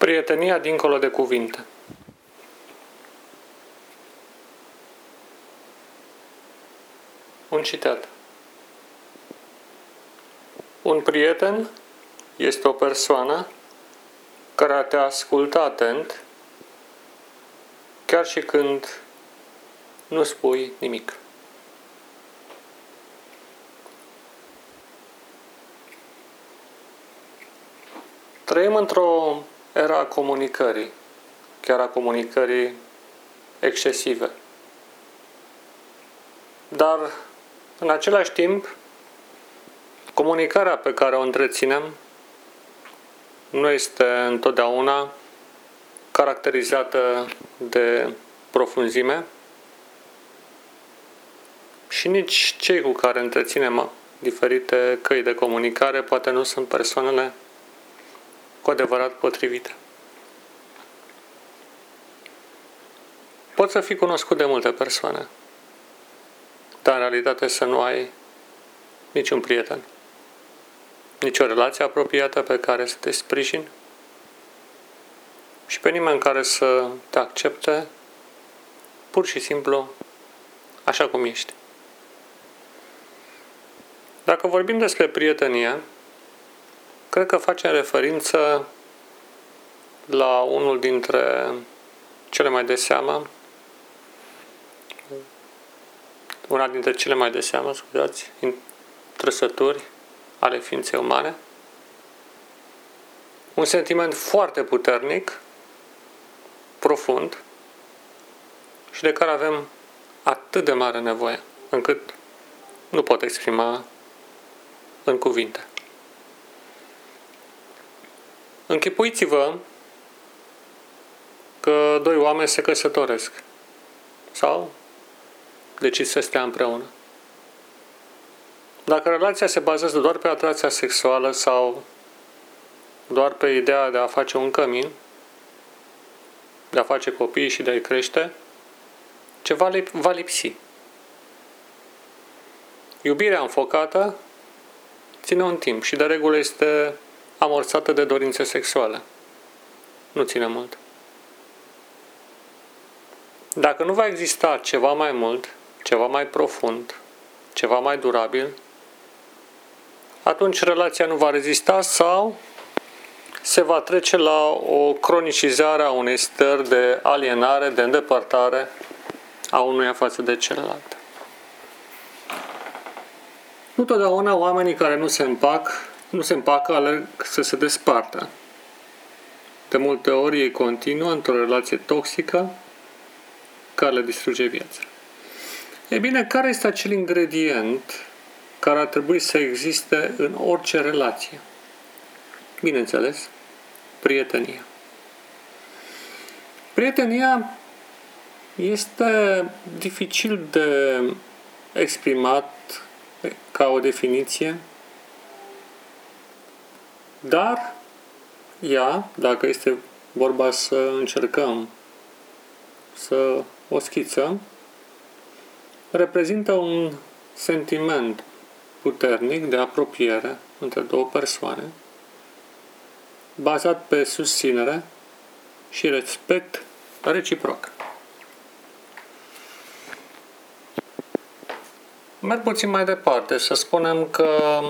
Prietenia dincolo de cuvinte. Un citat. Un prieten este o persoană care te ascultă atent, chiar și când nu spui nimic. Trăim într-o era a comunicării, chiar a comunicării excesive. Dar, în același timp, comunicarea pe care o întreținem nu este întotdeauna caracterizată de profunzime și nici cei cu care întreținem diferite căi de comunicare poate nu sunt persoanele cu adevărat potrivite. Poți să fii cunoscut de multe persoane, dar în realitate să nu ai niciun prieten, nicio relație apropiată pe care să te sprijini și pe nimeni care să te accepte pur și simplu așa cum ești. Dacă vorbim despre prietenie, cred că facem referință la unul dintre una dintre cele mai de seamă, trăsături ale ființei umane. Un sentiment foarte puternic, profund și de care avem atât de mare nevoie, încât nu pot exprima în cuvinte. Închipuiți-vă că doi oameni se căsătoresc sau decid să stea împreună. Dacă relația se bazează doar pe atracția sexuală sau doar pe ideea de a face un cămin, de a face copii și de a-i crește, ceva va lipsi. Iubirea înfocată ține un timp și de regulă este amorsată de dorințe sexuale. Nu ține mult. Dacă nu va exista ceva mai mult, ceva mai profund, ceva mai durabil, atunci relația nu va rezista sau se va trece la o cronicizare a unei stări de alienare, de îndepărtare a unuia față de celălalt. Nu totdeauna oamenii care nu se împacă alerg să se despartă. De multe ori ei continuă într-o relație toxică care le distruge viața. Ei bine, care este acel ingredient care ar trebui să existe în orice relație? Bineînțeles, prietenia. Prietenia este dificil de exprimat ca o definiție, dar ea, dacă este vorba să încercăm să o schițăm, reprezintă un sentiment puternic de apropiere între două persoane, bazat pe susținere și respect reciproc. Merg puțin mai departe, să spunem că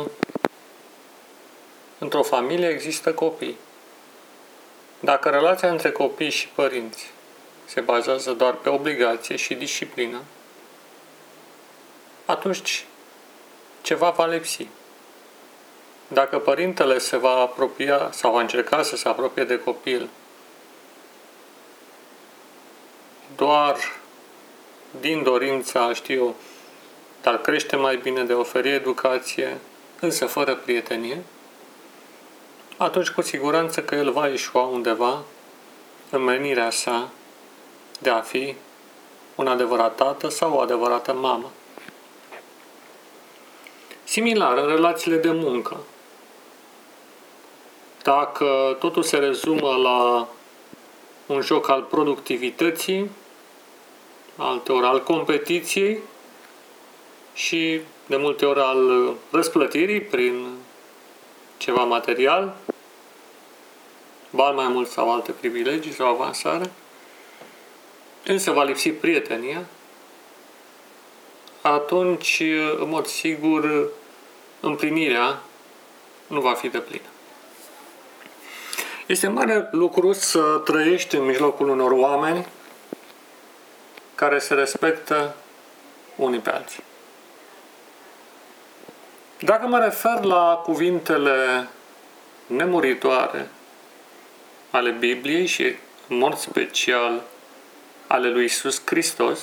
într-o familie există copii. Dacă relația între copii și părinți se bazează doar pe obligație și disciplină, atunci ceva va lipsi. Dacă părintele se va apropia sau va încerca să se apropie de copil doar din dorința, de a crește mai bine, de a oferi educație, însă fără prietenie, atunci cu siguranță că el va eșua undeva în menirea sa de a fi un adevărat tată sau o adevărată mamă. Similar, în relațiile de muncă, dacă totul se rezumă la un joc al productivității, alteori al competiției și de multe ori al răsplătirii prin ceva material, bani mai mult sau alte privilegii sau avansare, însă va lipsi prietenia, atunci, în mod sigur, împlinirea nu va fi deplină. Este mare lucru să trăiești în mijlocul unor oameni care se respectă unii pe alții. Dacă mă refer la cuvintele nemuritoare ale Bibliei și, în mod special, ale lui Iisus Hristos,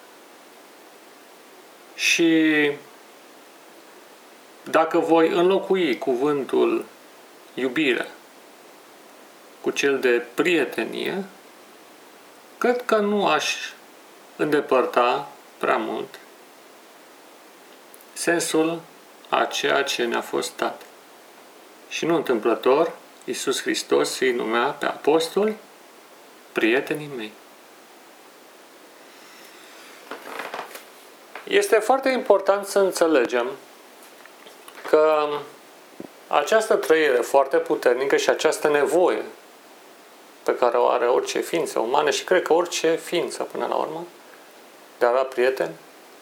și dacă voi înlocui cuvântul iubire cu cel de prietenie, cred că nu aș îndepărta prea mult sensul a ceea ce ne-a fost dat. Și nu întâmplător, Iisus Hristos îi numea pe apostoli prietenii mei. Este foarte important să înțelegem că această trăire foarte puternică și această nevoie pe care o are orice ființă umană și cred că orice ființă până la urmă de a avea prieteni,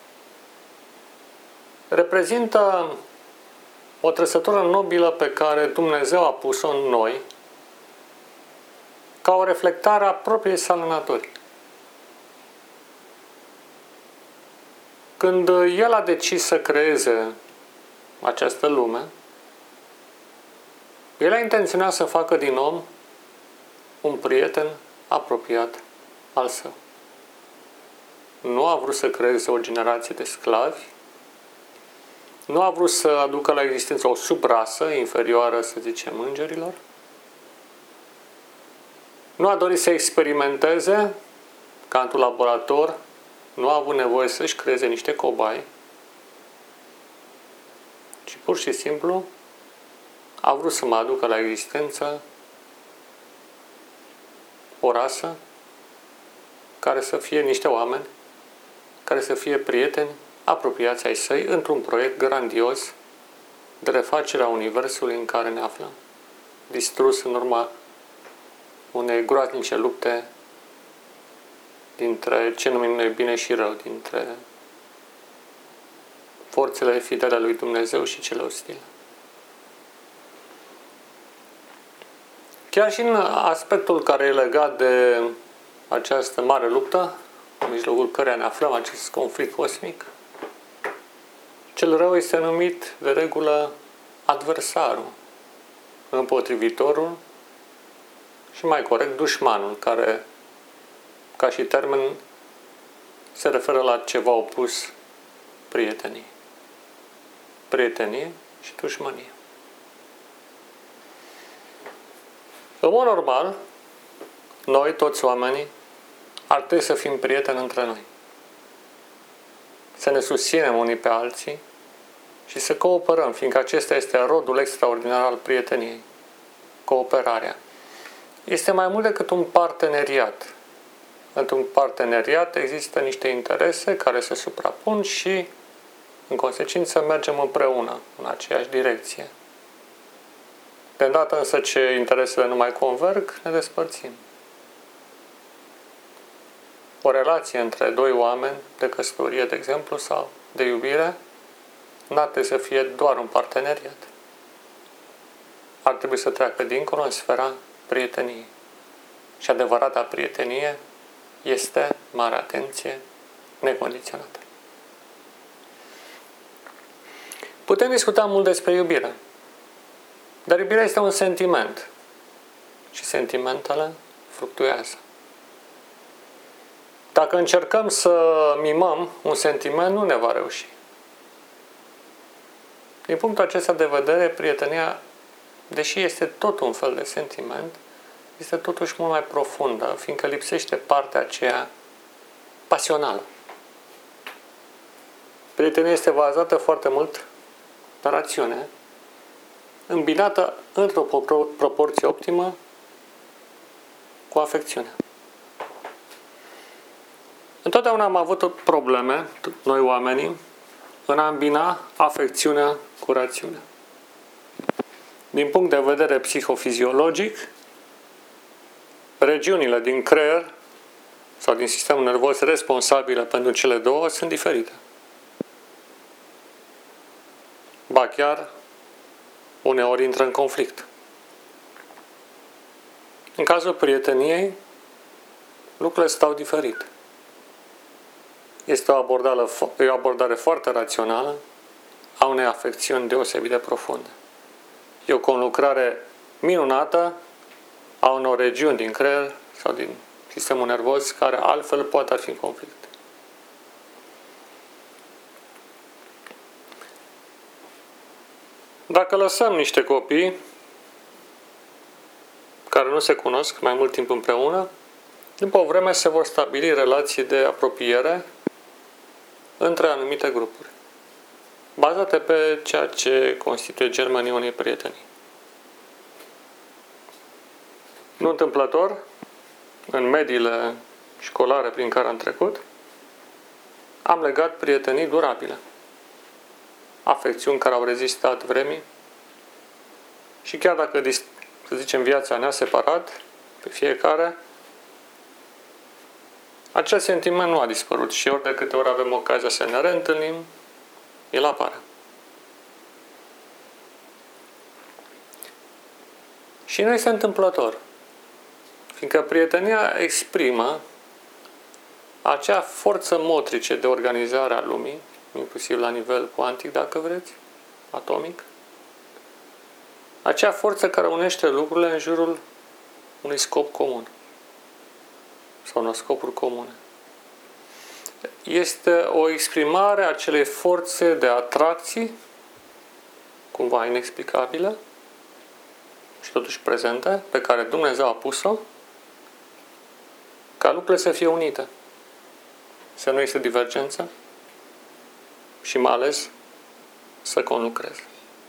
reprezintă o trăsătură nobilă pe care Dumnezeu a pus-o în noi ca o reflectare a propriei sale naturi. Când El a decis să creeze această lume, El a intenționat să facă din om un prieten apropiat al său. Nu a vrut să creeze o generație de sclavi, nu a vrut să aducă la existență o subrasă inferioară, să zicem, îngerilor, nu a dorit să experimenteze ca într-un laborator, nu a avut nevoie să-și creeze niște cobai, ci pur și simplu a vrut să mă aducă la existență o rasă care să fie niște oameni, care să fie prieteni apropiați ai săi într-un proiect grandios de refacerea universului în care ne aflăm, distrus în urma unei groaznice lupte dintre ce numim noi bine și rău, dintre forțele fidele lui Dumnezeu și cele ostile. Chiar și în aspectul care e legat de această mare luptă, în mijlocul căreia ne aflăm, acest conflict cosmic, cel rău este numit de regulă adversarul, împotrivitorul și, mai corect, dușmanul, care, ca și termen, se referă la ceva opus prieteniei. Prietenie și dușmanie. În mod normal, noi, toți oamenii, ar trebui să fim prieteni între noi. Să ne susținem unii pe alții și să cooperăm, fiindcă acesta este rodul extraordinar al prieteniei. Cooperarea. Este mai mult decât un parteneriat. Într-un parteneriat există niște interese care se suprapun și, în consecință, mergem împreună în aceeași direcție. De îndată însă ce interesele nu mai converg, ne despărțim. O relație între doi oameni de căsătorie, de exemplu, sau de iubire, n-ar trebui să fie doar un parteneriat. Ar trebui să treacă dincolo în sfera prieteniei. Și adevărata prietenie este, mare atenție, necondiționată. Putem discuta mult despre iubire, dar iubirea este un sentiment și sentimentele fluctuează. Dacă încercăm să mimăm un sentiment, nu ne va reuși. Din punctul acesta de vedere, prietenia, deși este tot un fel de sentiment, este totuși mult mai profundă, fiindcă lipsește partea aceea pasională. Prietenia este bazată foarte mult pe rațiune, îmbinată într-o proporție optimă cu afecțiune. Întotdeauna am avut probleme, noi oamenii, în a îmbina afecțiunea cu rațiunea. Din punct de vedere psihofiziologic, regiunile din creier sau din sistemul nervos responsabile pentru cele două sunt diferite. Ba chiar uneori intră în conflict. În cazul prieteniei, lucrurile stau diferit. Este o abordare foarte rațională a unei afecțiuni deosebit de profunde. E o conlucrare minunată a unor regiuni din creier sau din sistemul nervos care altfel poate ar fi în conflict. Dacă lăsăm niște copii care nu se cunosc mai mult timp împreună, după o vreme se vor stabili relații de apropiere între anumite grupuri, bazate pe ceea ce constituie germenii unei prietenii. Nu întâmplător, în mediile școlare prin care am trecut, am legat prietenii durabile, afecțiuni care au rezistat vremii și chiar dacă, să zicem, viața ne-a separat pe fiecare, acel sentiment nu a dispărut și ori de câte ori avem ocazia să ne reîntâlnim, el apare. Și nu este întâmplător, fiindcă prietenia exprimă acea forță motrice de organizare a lumii, inclusiv la nivel cuantic, dacă vreți, atomic, acea forță care unește lucrurile în jurul unui scop comun sau unor scopuri comune. Este o exprimare a acelei forțe de atracții, cumva inexplicabile și totuși prezente, pe care Dumnezeu a pus-o, ca lucrurile să fie unite, să nu există divergență și mai ales să conlucreze.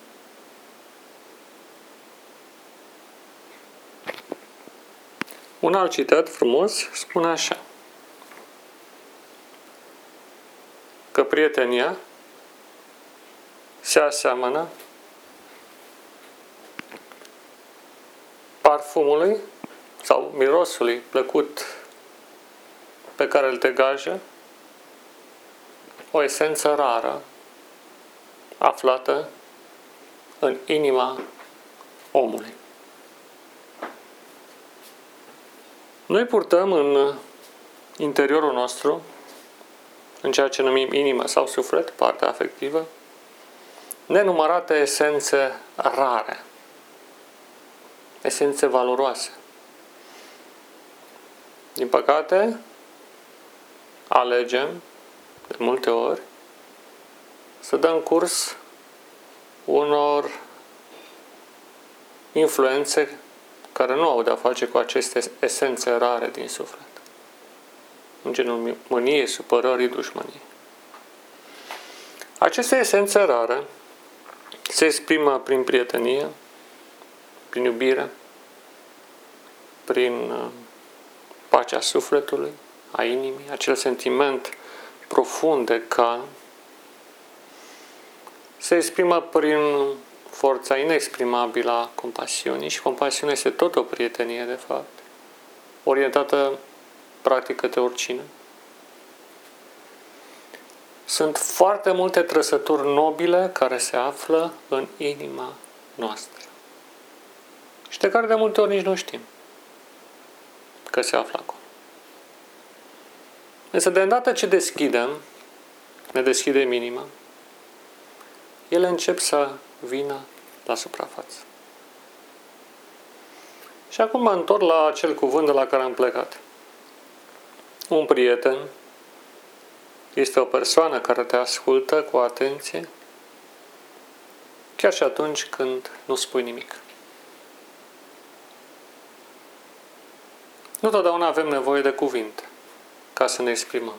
Un alt citat frumos spune așa, că prietenia se aseamănă parfumului sau mirosului plăcut pe care îl degajă o esență rară aflată în inima omului. Noi purtăm în interiorul nostru, în ceea ce numim inimă sau suflet, partea afectivă, nenumărate esențe rare, esențe valoroase. Din păcate, alegem, de multe ori, să dăm curs unor influențe care nu au de-a face cu aceste esențe rare din suflet. În genul mâniei, supărării, dușmăniei. Aceste esențe rare se exprimă prin prietenie, prin iubire, prin pacea sufletului, a inimii, acel sentiment profund de calm, se exprimă prin forța inexprimabilă a compasiunii și compasiunea este tot o prietenie, de fapt, orientată practic către oricine. Sunt foarte multe trăsături nobile care se află în inima noastră și de care de multe ori nici nu știm că se află acolo. Însă de îndată ce ne deschidem inima, ele încep să vină la suprafață. Și acum mă întorc la acel cuvânt de la care am plecat. Un prieten este o persoană care te ascultă cu atenție, chiar și atunci când nu spui nimic. Nu totdeauna avem nevoie de cuvinte ca să ne exprimăm.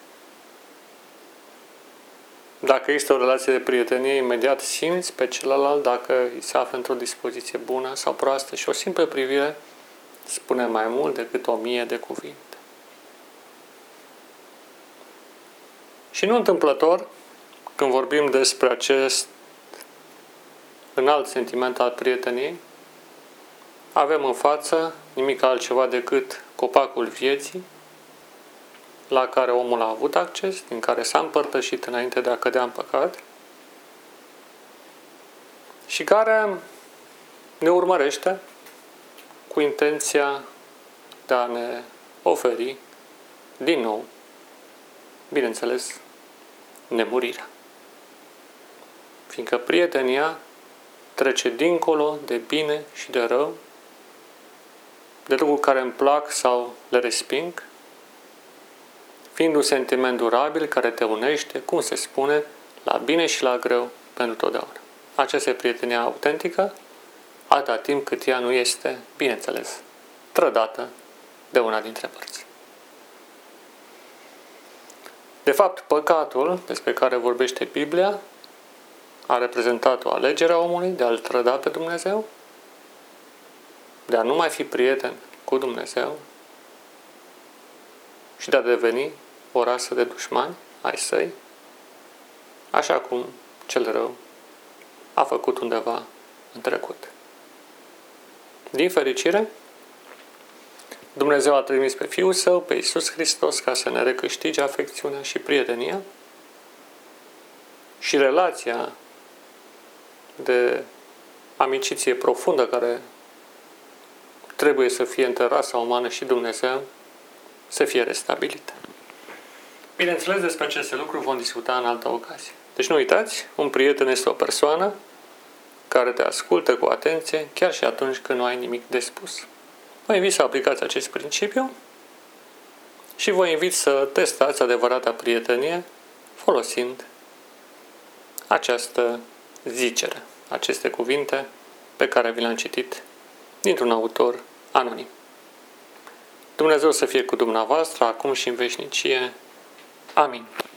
Dacă este o relație de prietenie, imediat simți pe celălalt dacă îi se află într-o dispoziție bună sau proastă și o simplă privire spune mai mult decât 1000 de cuvinte. Și nu întâmplător, când vorbim despre acest înalt sentiment al prieteniei, avem în față nimic altceva decât copacul vieții, la care omul a avut acces, din care s-a împărtășit înainte de a cădea în păcat și care ne urmărește cu intenția de a ne oferi din nou, bineînțeles, nemurirea. Fiindcă prietenia trece dincolo de bine și de rău, de lucruri care îmi plac sau le resping, fiind un sentiment durabil care te unește, cum se spune, la bine și la greu pentru totdeauna. Aceasta e prietenia autentică, atâta timp cât ea nu este, bineînțeles, trădată de una dintre părți. De fapt, păcatul despre care vorbește Biblia a reprezentat o alegere a omului de a-L trăda pe Dumnezeu, de a nu mai fi prieten cu Dumnezeu și de a deveni o rasă de dușmani ai săi, așa cum cel rău a făcut undeva în trecut. Din fericire, Dumnezeu a trimis pe Fiul Său, pe Iisus Hristos, ca să ne recâștige afecțiunea și prietenia și relația de amiciție profundă care trebuie să fie între rasa umană și Dumnezeu să fie restabilită. Bineînțeles, despre aceste lucruri vom discuta în altă ocazie. Deci nu uitați, un prieten este o persoană care te ascultă cu atenție chiar și atunci când nu ai nimic de spus. Vă invit să aplicați acest principiu și vă invit să testați adevărata prietenie folosind această zicere, aceste cuvinte pe care vi le-am citit dintr-un autor anonim. Dumnezeu să fie cu dumneavoastră acum și în veșnicie. Amin.